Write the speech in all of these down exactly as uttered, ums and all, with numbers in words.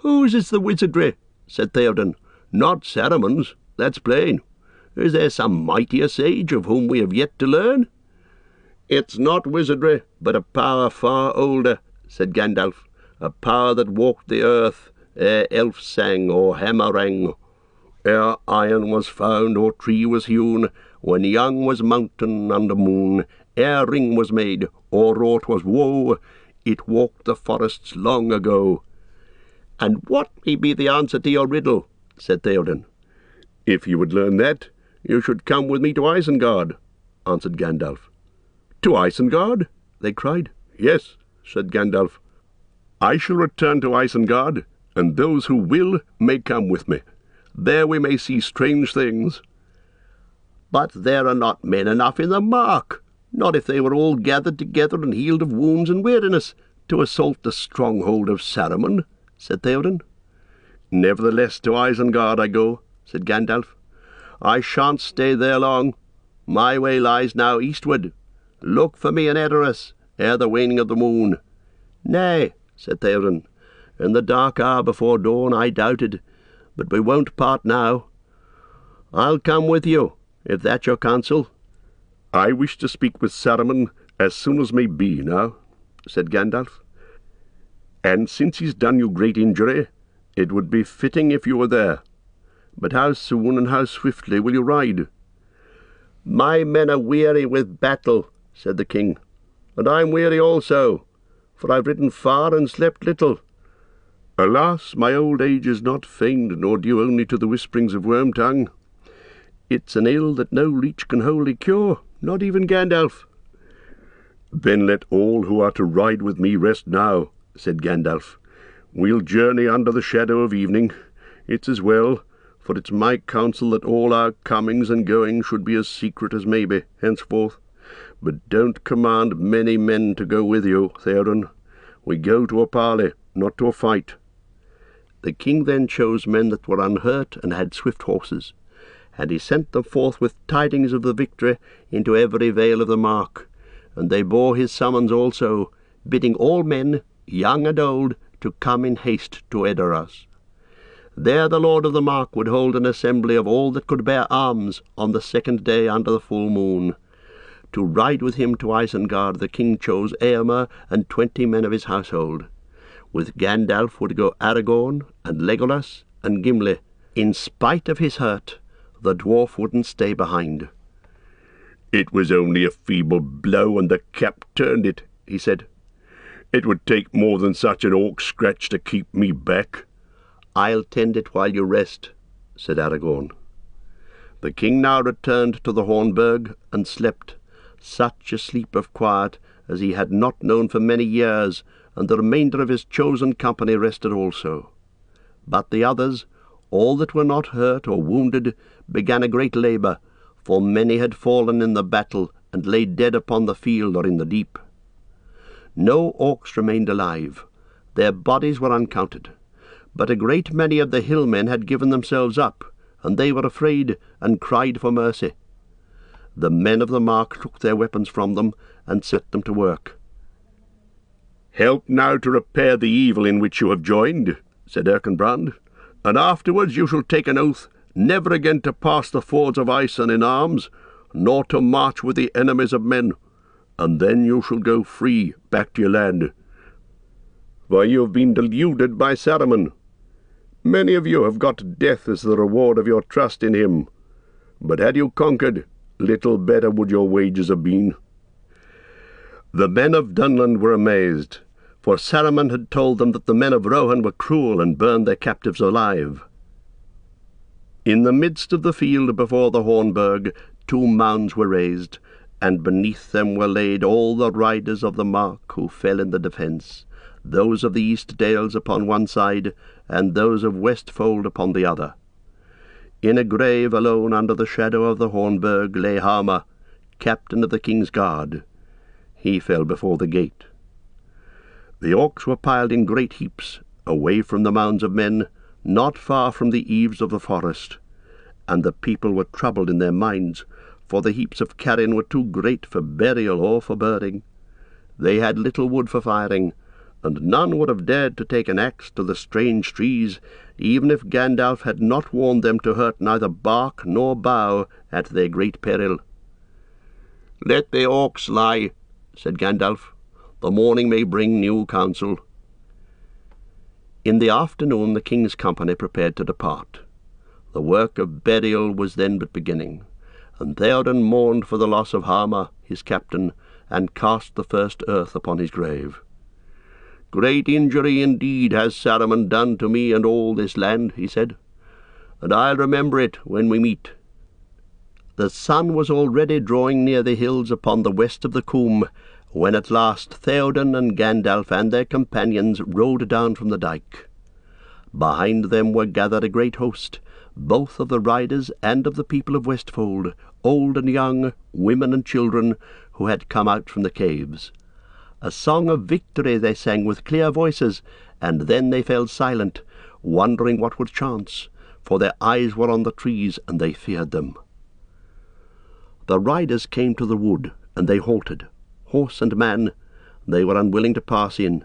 "Whose is the wizardry?" said Theoden. "Not Saruman's, that's plain. Is there some mightier sage of whom we have yet to learn?" "It's not wizardry, but a power far older," said Gandalf, "a power that walked the earth ere elf sang or hammer rang, ere iron was found or tree was hewn, when young was mountain under moon, ere ring was made or wrought was woe, it walked the forests long ago." "And what may be the answer to your riddle?" said Theoden. "If you would learn that, you should come with me to Isengard," answered Gandalf. "To Isengard?" they cried. "Yes," said Gandalf. "I shall return to Isengard, and those who will may come with me. There we may see strange things." "But there are not men enough in the Mark, not if they were all gathered together and healed of wounds and weariness, to assault the stronghold of Saruman," said Theoden. "Nevertheless to Isengard I go," said Gandalf. "I shan't stay there long. My way lies now eastward. Look for me in Edoras ere the waning of the moon." "Nay," said Theoden, "in the dark hour before dawn I doubted, but we won't part now. I'll come with you, if that's your counsel." "I wish to speak with Saruman as soon as may be now," said Gandalf. "And since he's done you great injury, it would be fitting if you were there. But how soon and how swiftly will you ride?" "My men are weary with battle," said the king, "and I'm weary also, for I've ridden far and slept little." "Alas, my old age is not feigned, nor due only to the whisperings of Wormtongue. It's an ill that no leech can wholly cure, not even Gandalf." "Then let all who are to ride with me rest now," said Gandalf. "We'll journey under the shadow of evening. It's as well, for it's my counsel that all our comings and goings should be as secret as may be henceforth. But don't command many men to go with you, Theoden. We go to a parley, not to a fight." The king then chose men that were unhurt and had swift horses, and he sent them forth with tidings of the victory into every vale of the Mark, and they bore his summons also, bidding all men, young and old, to come in haste to Edoras. There the Lord of the Mark would hold an assembly of all that could bear arms on the second day under the full moon. To ride with him to Isengard the king chose Eomer and twenty men of his household. With Gandalf would go Aragorn and Legolas and Gimli. In spite of his hurt, the dwarf wouldn't stay behind. "It was only a feeble blow, and the cap turned it," he said. "It would take more than such an orc scratch to keep me back." "I'll tend it while you rest," said Aragorn. The king now returned to the Hornburg and slept, such a sleep of quiet as he had not known for many years, and the remainder of his chosen company rested also. But the others, all that were not hurt or wounded, began a great labour, for many had fallen in the battle and lay dead upon the field or in the deep. No orcs remained alive. Their bodies were uncounted, but a great many of the hillmen had given themselves up, and they were afraid and cried for mercy. The men of the Mark took their weapons from them and set them to work. "Help now to repair the evil in which you have joined," said Erkenbrand, "and afterwards you shall take an oath never again to pass the fords of Ison in arms, nor to march with the enemies of men, and then you shall go free back to your land. For you have been deluded by Saruman. Many of you have got death as the reward of your trust in him, but had you conquered, little better would your wages have been." The men of Dunland were amazed, for Saruman had told them that the men of Rohan were cruel and burned their captives alive. In the midst of the field before the Hornburg two mounds were raised, and beneath them were laid all the riders of the Mark who fell in the defence, those of the East Dales upon one side, and those of Westfold upon the other. In a grave alone under the shadow of the Hornburg lay Hama, captain of the king's guard. He fell before the gate. The orcs were piled in great heaps, away from the mounds of men, not far from the eaves of the forest, and the people were troubled in their minds, for the heaps of carrion were too great for burial or for burning. They had little wood for firing, and none would have dared to take an axe to the strange trees, even if Gandalf had not warned them to hurt neither bark nor bough at their great peril. "Let the orcs lie," said Gandalf. "The morning may bring new counsel." In the afternoon the king's company prepared to depart. The work of burial was then but beginning, and Theoden mourned for the loss of Harma, his captain, and cast the first earth upon his grave. "Great injury indeed has Saruman done to me and all this land," he said, "and I'll remember it when we meet." The sun was already drawing near the hills upon the west of the Coombe, when at last Theoden and Gandalf and their companions rode down from the dyke. Behind them were gathered a great host, both of the riders and of the people of Westfold, old and young, women and children, who had come out from the caves. A song of victory they sang with clear voices, and then they fell silent, wondering what would chance, for their eyes were on the trees, and they feared them. The riders came to the wood, and they halted, horse and man. They were unwilling to pass in.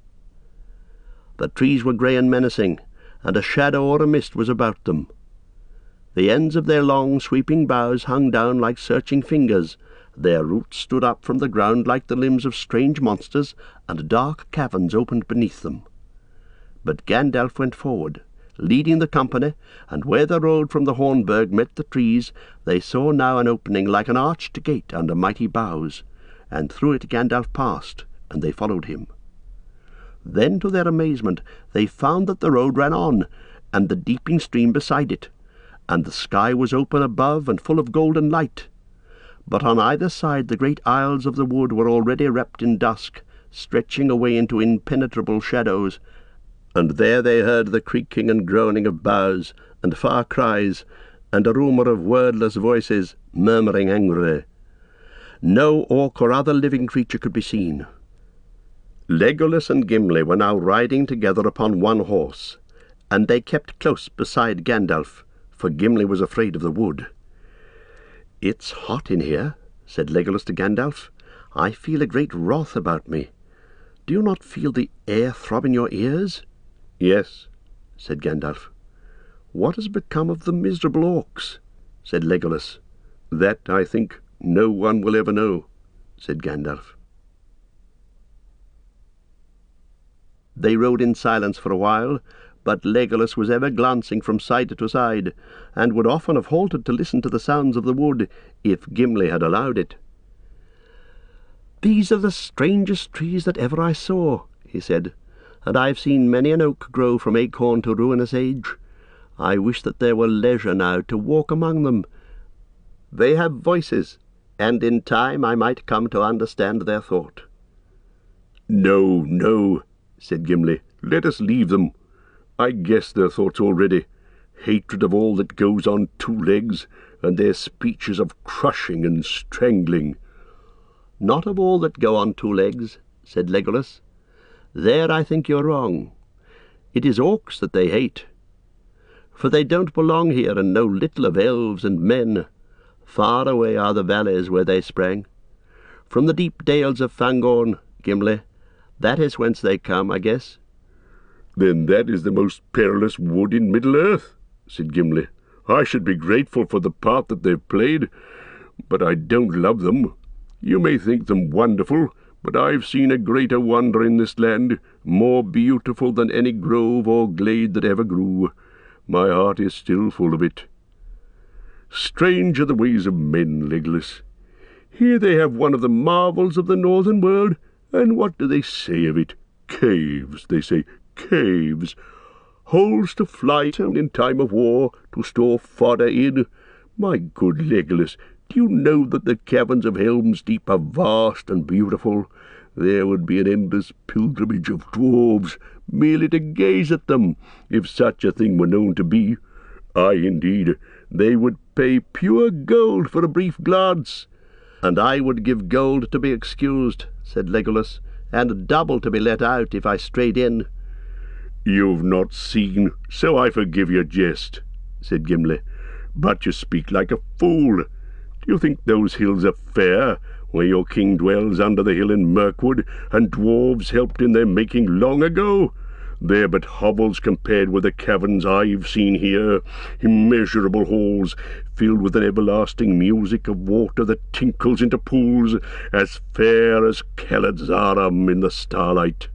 The trees were grey and menacing, and a shadow or a mist was about them. The ends of their long sweeping boughs hung down like searching fingers. Their roots stood up from the ground like the limbs of strange monsters, and dark caverns opened beneath them. But Gandalf went forward, leading the company, and where the road from the Hornburg met the trees, they saw now an opening like an arched gate under mighty boughs, and through it Gandalf passed, and they followed him. Then, to their amazement, they found that the road ran on, and the deeping stream beside it, and the sky was open above and full of golden light. But on either side the great aisles of the wood were already wrapped in dusk, stretching away into impenetrable shadows, and there they heard the creaking and groaning of boughs, and far cries, and a rumour of wordless voices murmuring angrily. No orc or other living creature could be seen. Legolas and Gimli were now riding together upon one horse, and they kept close beside Gandalf, for Gimli was afraid of the wood. "It's hot in here," said Legolas to Gandalf. "I feel a great wrath about me. Do you not feel the air throb in your ears?" "Yes," said Gandalf. "What has become of the miserable orcs?" said Legolas. "That, I think, no one will ever know," said Gandalf. They rode in silence for a while, but Legolas was ever glancing from side to side, and would often have halted to listen to the sounds of the wood, if Gimli had allowed it. "These are the strangest trees that ever I saw," he said, "and I have seen many an oak grow from acorn to ruinous age. I wish that there were leisure now to walk among them. They have voices, and in time I might come to understand their thought." "No, no," said Gimli, "let us leave them. I guess their thoughts already. Hatred of all that goes on two legs, and their speeches of crushing and strangling." "Not of all that go on two legs," said Legolas. "There I think you're wrong. It is orcs that they hate. For they don't belong here, and know little of elves and men. Far away are the valleys where they sprang. From the deep dales of Fangorn, Gimli. That is whence they come, I guess." "Then that is the most perilous wood in Middle-earth," said Gimli. "I should be grateful for the part that they've played, but I don't love them. You may think them wonderful, but I've seen a greater wonder in this land, more beautiful than any grove or glade that ever grew. My heart is still full of it. Strange are the ways of men, Legolas. Here they have one of the marvels of the northern world, and what do they say of it? Caves, they say, caves. Holes to fly to in time of war, to store fodder in. My good Legolas, do you know that the caverns of Helm's Deep are vast and beautiful? There would be an endless pilgrimage of dwarves, merely to gaze at them, if such a thing were known to be. Aye, indeed, they would pay pure gold for a brief glance." "And I would give gold to be excused," said Legolas, "and double to be let out if I strayed in." "You've not seen, so I forgive your jest," said Gimli. "But you speak like a fool. Do you think those hills are fair, where your king dwells under the hill in Mirkwood, and dwarves helped in their making long ago. They're but hovels compared with the caverns I've seen here, immeasurable halls, filled with an everlasting music of water that tinkles into pools, as fair as Caladzarum in the starlight.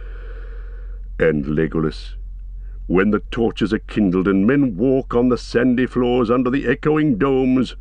And Legolas, when the torches are kindled and men walk on the sandy floors under the echoing domes,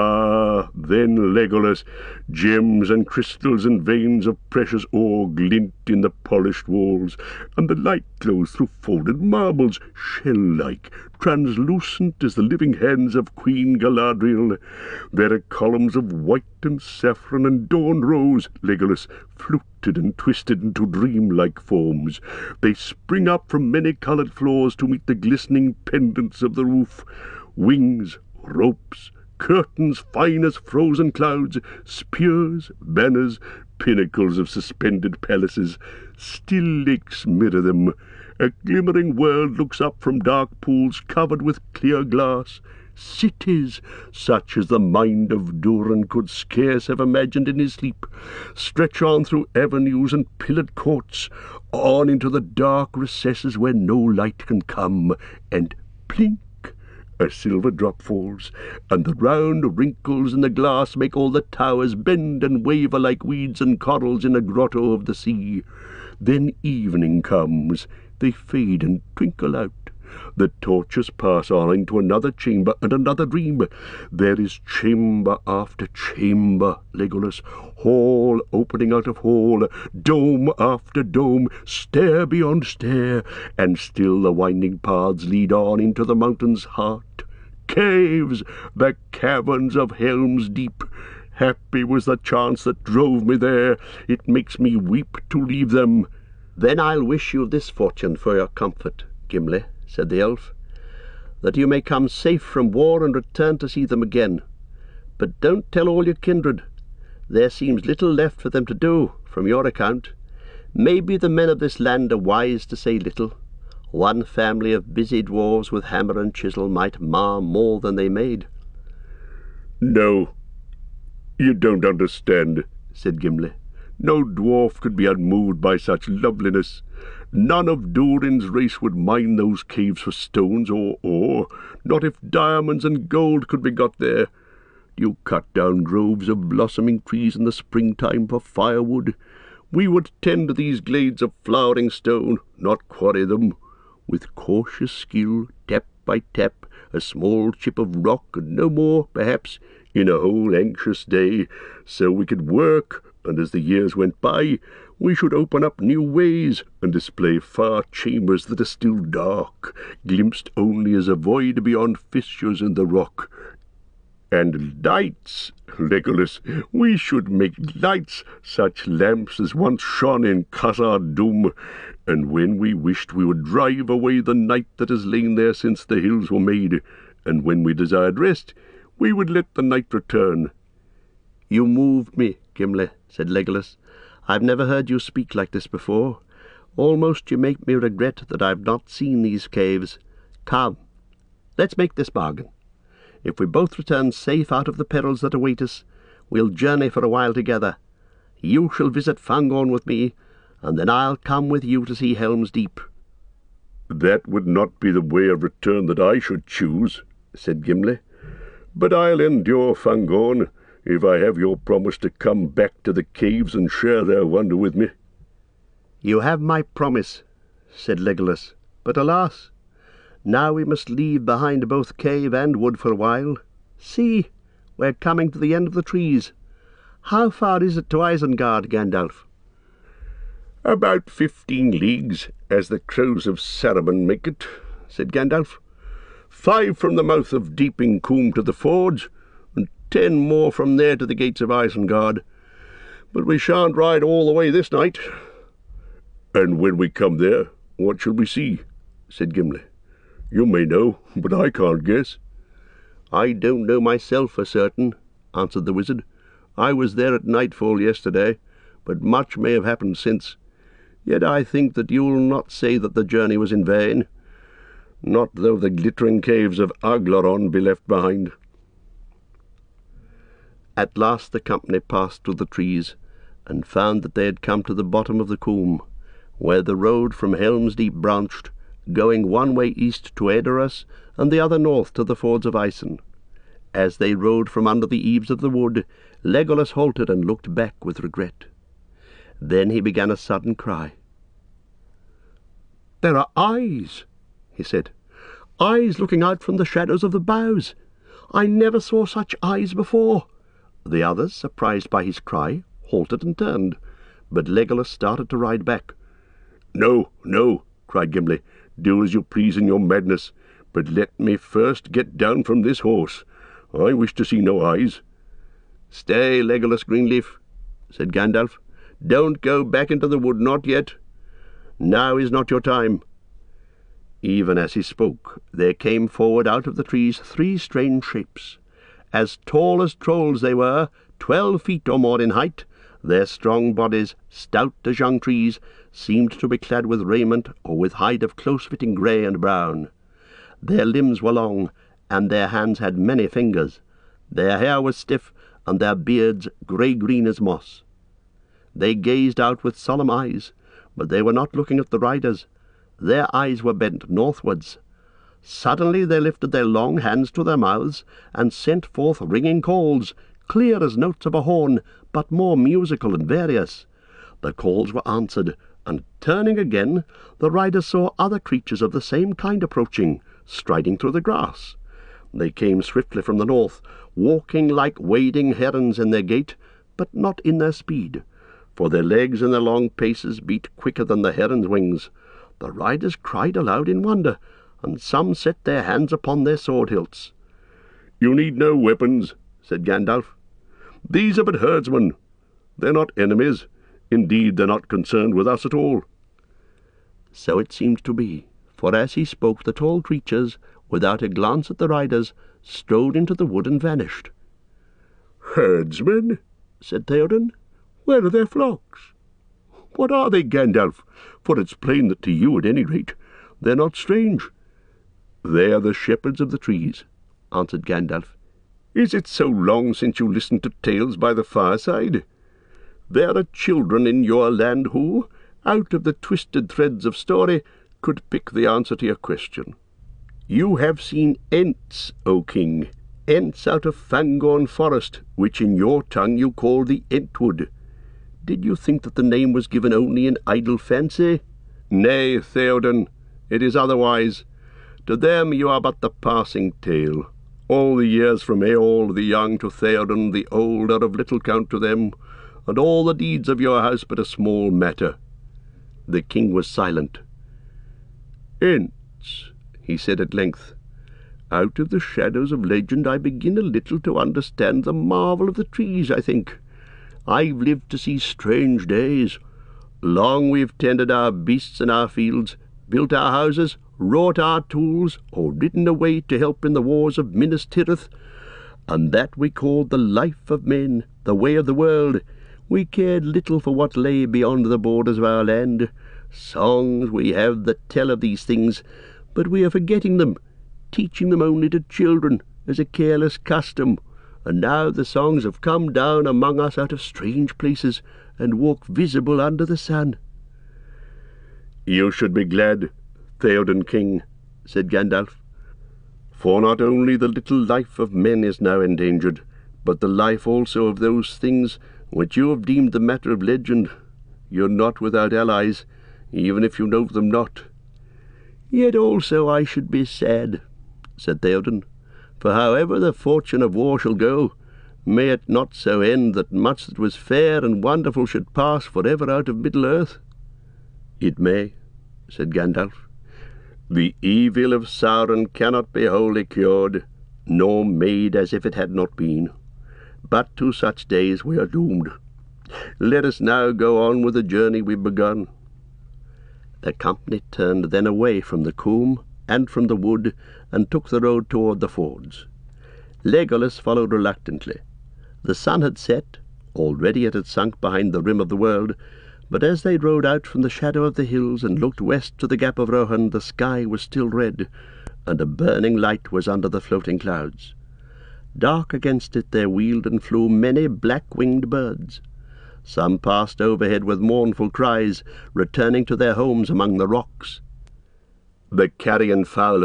ah, then, Legolas, gems and crystals and veins of precious ore glint in the polished walls, and the light glows through folded marbles, shell-like, translucent as the living hands of Queen Galadriel. There are columns of white and saffron and dawn rose, Legolas, fluted and twisted into dream-like forms. They spring up from many-coloured floors to meet the glistening pendants of the roof. Wings, ropes, curtains fine as frozen clouds, spears, banners, pinnacles of suspended palaces, still lakes mirror them. A glimmering world looks up from dark pools covered with clear glass. Cities, such as the mind of Durin could scarce have imagined in his sleep, stretch on through avenues and pillared courts, on into the dark recesses where no light can come, and plink, a silver drop falls, and the round wrinkles in the glass make all the towers bend and waver like weeds and corals in a grotto of the sea. Then evening comes, they fade and twinkle out. The torches pass on into another chamber and another dream. There is chamber after chamber, Legolas, hall opening out of hall, dome after dome, stair beyond stair, and still the winding paths lead on into the mountain's heart. Caves, the caverns of Helm's Deep. Happy was the chance that drove me there. It makes me weep to leave them. Then I'll wish you this fortune for your comfort, Gimli, said the elf, that you may come safe from war and return to see them again. But don't tell all your kindred. There seems little left for them to do, from your account. Maybe the men of this land are wise to say little. One family of busy dwarves with hammer and chisel might mar more than they made. No, you don't understand, said Gimli. No dwarf could be unmoved by such loveliness. None of Durin's race would mine those caves for stones or ore, not if diamonds and gold could be got there. You cut down groves of blossoming trees in the springtime for firewood. We would tend these glades of flowering stone, not quarry them. With cautious skill, tap by tap, a small chip of rock, and no more, perhaps, in a whole anxious day, so we could work, and as the years went by, we should open up new ways, and display far chambers that are still dark, glimpsed only as a void beyond fissures in the rock. And lights, Legolas, we should make lights, such lamps as once shone in Khazad-dûm, and when we wished we would drive away the night that has lain there since the hills were made, and when we desired rest, we would let the night return. You moved me, Gimli, said Legolas. I've never heard you speak like this before. Almost you make me regret that I've not seen these caves. Come, let's make this bargain. If we both return safe out of the perils that await us, we'll journey for a while together. You shall visit Fangorn with me, and then I'll come with you to see Helm's Deep. That would not be the way of return that I should choose, said Gimli. But I'll endure Fangorn, if I have your promise to come back to the caves and share their wonder with me. You have my promise, said Legolas, but alas, now we must leave behind both cave and wood for a while. See, we're coming to the end of the trees. How far is it to Isengard, Gandalf? About fifteen leagues, as the crows of Saruman make it, said Gandalf. Five from the mouth of Deeping Combe to the forge, and ten more from there to the gates of Isengard. But we shan't ride all the way this night. And when we come there, what shall we see? Said Gimli. You may know, but I can't guess. I don't know myself for certain, answered the wizard. I was there at nightfall yesterday, but much may have happened since. Yet I think that you'll not say that the journey was in vain, not though the glittering caves of Aglaron be left behind. At last the company passed through the trees, and found that they had come to the bottom of the coombe, where the road from Helm's Deep branched, going one way east to Edoras, and the other north to the fords of Isen. As they rode from under the eaves of the wood, Legolas halted and looked back with regret. Then he began a sudden cry. "There are eyes," he said. "Eyes looking out from the shadows of the boughs. I never saw such eyes before." The others, surprised by his cry, halted and turned, but Legolas started to ride back. "No, no," cried Gimli. "Do as you please in your madness, but let me first get down from this horse. I wish to see no eyes." "Stay, Legolas Greenleaf," said Gandalf. "Don't go back into the wood, not yet. Now is not your time." Even as he spoke, there came forward out of the trees three strange shapes. As tall as trolls they were, twelve feet or more in height. Their strong bodies, stout as young trees, seemed to be clad with raiment or with hide of close-fitting grey and brown. Their limbs were long, and their hands had many fingers. Their hair was stiff, and their beards grey-green as moss. They gazed out with solemn eyes, but they were not looking at the riders. Their eyes were bent northwards. Suddenly they lifted their long hands to their mouths, and sent forth ringing calls, clear as notes of a horn, but more musical and various. The calls were answered, and turning again, the riders saw other creatures of the same kind approaching, striding through the grass. They came swiftly from the north, walking like wading herons in their gait, but not in their speed, for their legs and their long paces beat quicker than the heron's wings. The riders cried aloud in wonder, and some set their hands upon their sword hilts. "You need no weapons," said Gandalf. "These are but herdsmen. They're not enemies. Indeed, they're not concerned with us at all." So it seemed to be, for as he spoke the tall creatures, without a glance at the riders, strode into the wood and vanished. "Herdsmen?" said Theoden. "Where are their flocks? What are they, Gandalf? For it's plain that to you, at any rate, they're not strange." "They are the shepherds of the trees," answered Gandalf. "Is it so long since you listened to tales by the fireside? There are children in your land who, out of the twisted threads of story, could pick the answer to your question. You have seen Ents, O King, Ents out of Fangorn Forest, which in your tongue you call the Entwood. Did you think that the name was given only in idle fancy? Nay, Theoden, it is otherwise. To them you are but the passing tale. All the years from Eorl the young to Theoden the old are of little count to them, and all the deeds of your house but a small matter." The king was silent. "Ents," he said at length. "Out of the shadows of legend I begin a little to understand the marvel of the trees, I think. I've lived to see strange days. Long we've tended our beasts in our fields, built our houses, wrought our tools, or ridden away to help in the wars of Minas Tirith, and that we called the life of men, the way of the world. We cared little for what lay beyond the borders of our land. Songs we have that tell of these things, but we are forgetting them, teaching them only to children as a careless custom. And now the songs have come down among us out of strange places, and walk visible under the sun." "You should be glad, Theoden King," said Gandalf, "for not only the little life of men is now endangered, but the life also of those things which you have deemed the matter of legend. You're not without allies, even if you know them not." "Yet also I should be sad," said Theoden, "for however the fortune of war shall go, may it not so end that much that was fair and wonderful should pass for ever out of Middle-earth?" "It may," said Gandalf. "The evil of Sauron cannot be wholly cured, nor made as if it had not been. But to such days we are doomed. Let us now go on with the journey we've begun." The company turned then away from the coombe and from the wood, and took the road toward the fords. Legolas followed reluctantly. The sun had set, already it had sunk behind the rim of the world, but as they rode out from the shadow of the hills and looked west to the Gap of Rohan, the sky was still red, and a burning light was under the floating clouds. Dark against it there wheeled and flew many black-winged birds. Some passed overhead with mournful cries, returning to their homes among the rocks. The carrion fowl